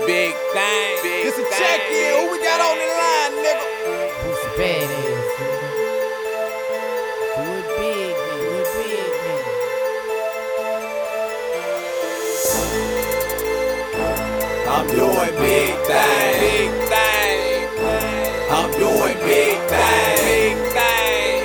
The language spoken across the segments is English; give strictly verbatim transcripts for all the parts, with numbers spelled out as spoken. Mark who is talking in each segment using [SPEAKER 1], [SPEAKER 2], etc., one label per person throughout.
[SPEAKER 1] big thing. Big
[SPEAKER 2] It's a check-in. Who we got on the line, nigga?
[SPEAKER 3] Who's the badass, nigga? Do it big, nigga. Do it big, nigga.
[SPEAKER 1] I'm doing big thing. Big thing. I'm doing big thing. Big thing.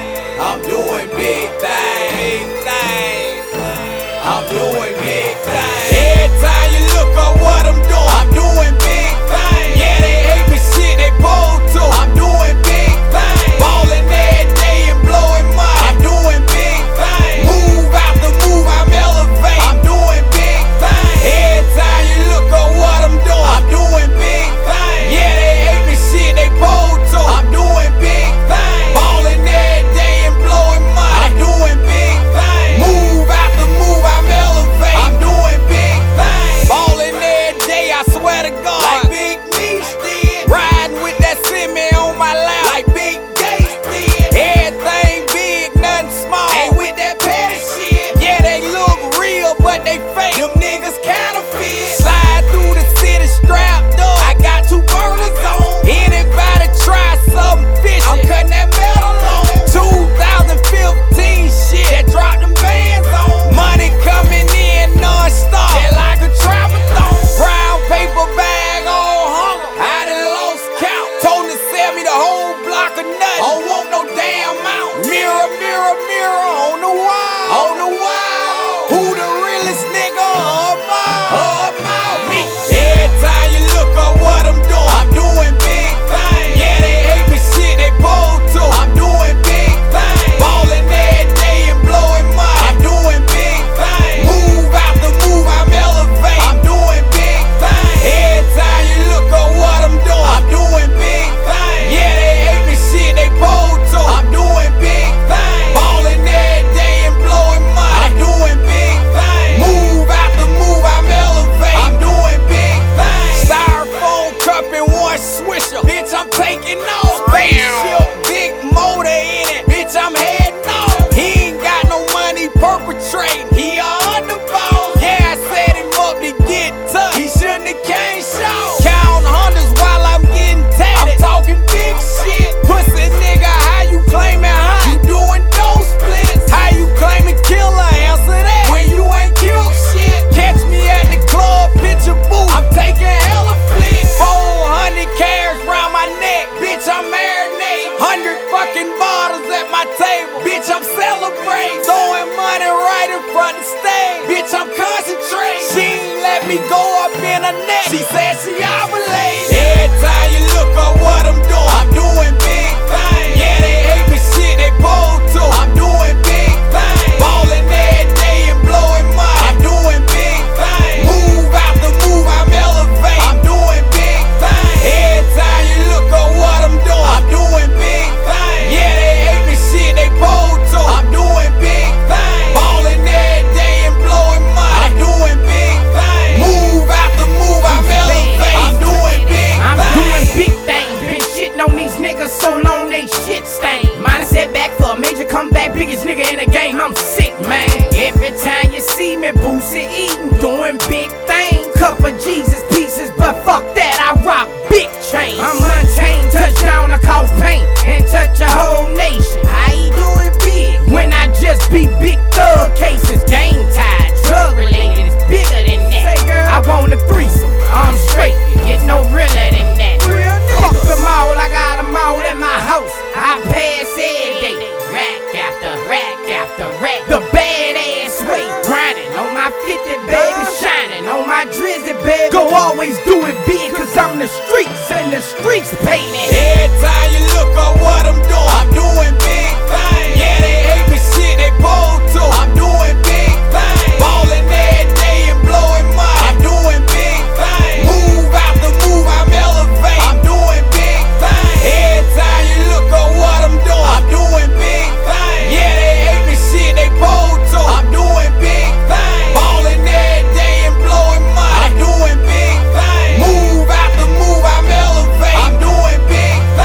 [SPEAKER 1] I'm doing big thing. Big thing. I'm doing big thing. Every time you look at what I'm doing, I'm doing big thing. Yeah, they hate me shit, they pull to. I'm doing big thing. Ballin' every day and blowing money. I'm doing big thing. Move after move, I'm elevating. I'm doing big thing. Every time you look at what I'm doing, I'm doing big thing. Yeah, they hate me shit, they pull to. I'm doing big thing. Ballin' every day and blowing money. I'm doing big thing. Move after move, I'm elevating. I'm doing big thing. Ballin' every day, I swear to God. Like Big Meech did. Riding with that semi on my lap. Like Big Gates did. Everything big, nothing small. Ain't with that petty shit. Yeah, they look real, but they fake. Them niggas counterfeit. Slide through the city strapped up. I got two burners on. Anybody try something fishy, I'm cutting that metal on. two thousand fifteen shit that dropped them bands on. Money coming in non-stop. They like a tramadol. Brown paper bag on hunger. I done lost count. Told them to sell me the whole block of nothing. Don't want no damn mount. Mirror, mirror, mirror on the wall. On the wall. Who the realest nigga of mine? Of mine. Me. Every time you look at what I'm doing, I'm doing big things. Yeah, they hate me shit, they pull to. I'm doing big things. Ballin' every day and blowing money. I'm doing big things. Move after move, I'm elevating. I'm doing big things. Every time you look at what I'm doing, I'm doing big things. Yeah, they hate me shit, they pull to. I'm doing big things. Ballin' every day and blowing money. I'm doing big things. Move after move, I'm elevating. I'm doing big things. Styrofoam cup and one swisher. Bitch, I'm taking off. Spaceship, big motor in it. Bitch, I'm heading off. He ain't got no money perpetrating. He a underball. Yeah, I set him up to get tough. He shouldn't have came short. Count hundreds while I'm getting tatted. I'm talking big shit. Pussy nigga, how you claiming hot? You doing dope splits. How you claiming killer? Answer that. When you ain't killed shit. Catch me at the club, picture booth. I'm taking hella flicks. four hundred carats round my neck. Bitch, I'm marinating. Hundred fucking bottles at my table. Bitch, I'm celebrating. Throwing money right in front of the stage. Bitch, I'm concentrating. She ain't let me go up in her neck. She said she ovulated. Every time you look at what I'm doing, I'm doing big things. Yeah, they hate me shit, they pull to. I'm doing big things. Ballin' every day and blowing money. I'm doing big things. Move after move, I'm elevating. I'm doing big things. Every time you look at what I'm doing, I'm doing big things. Yeah, they hate me shit, they pull to. I'm doing big things. Ballin' every day and blowing money. I'm doing big things. Move after move, I'm elevating. I'm doing big things.
[SPEAKER 3] I'm doing big things. Been shitting on these niggas so long they shit stain. Mine is set back for a major comeback. Biggest nigga in the game. I'm sick, man. Every time you see me, Boosie eating, doing big things. Couple Jesus pieces, but fuck that, I rock big chains. I'm unchained, touch down, I cause pain and touch a whole nation. I ain't doing big when I just be big thug cases. Game tied, drug related, it's bigger than that. I want a threesome, I'm straight, get no realer than that. Fuck them all, I got them all at my house. I pass every day, rack after rack after rack. The badass way, grinding on my fifty, baby, shining on my drizzy, baby. Go always do it big, cause I'm the streets and the streets pay me.
[SPEAKER 1] Every time you look at what I'm doing, I'm doing big things. Yeah, they hate me shit, they pull to. I'm doing big things. Ballin' every day and blowing money. I'm doing big things. Move after move, I'm elevating. I'm doing big things. Every time you look at what I'm doing, I'm doing big things. Yeah, they hate me shit, they pull to. I'm doing big things. Ballin' every day and blowing money. I'm doing big things. Move after move, I'm elevating. I'm doing big things.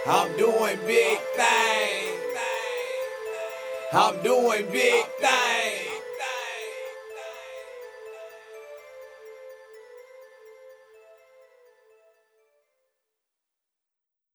[SPEAKER 1] I'm doing big things. I'm doing big things.